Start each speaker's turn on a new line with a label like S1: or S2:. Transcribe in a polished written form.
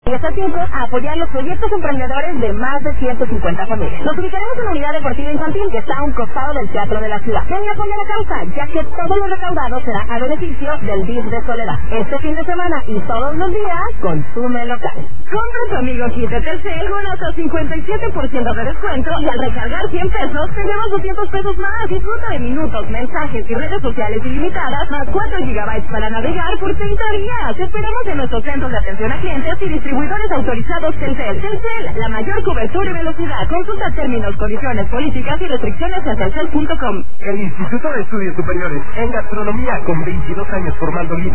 S1: Y está tiempo a apoyar los proyectos emprendedores de más de 150 familias. Nos ubicaremos en la unidad deportiva infantil que está a un costado del Teatro de la Ciudad. Ven y apoya la causa, ya que todo lo recaudado será a beneficio del DIF de Soledad. Este fin de semana y todos los días, consume local. Compra tu amigo kit de Telcel con hasta 57% de descuento y al recargar 100 pesos tendremos 200 pesos más. Disfruta de minutos, mensajes y redes sociales ilimitadas, más 4 gigabytes para navegar por 30 días. Te esperamos en nuestros centros de atención a clientes y distribuidores autorizados Telcel. Telcel, la mayor cobertura y velocidad. Consulta términos, condiciones, políticas y restricciones en telcel.com.
S2: El Instituto de Estudios Superiores en Gastronomía, con 22 años formando líderes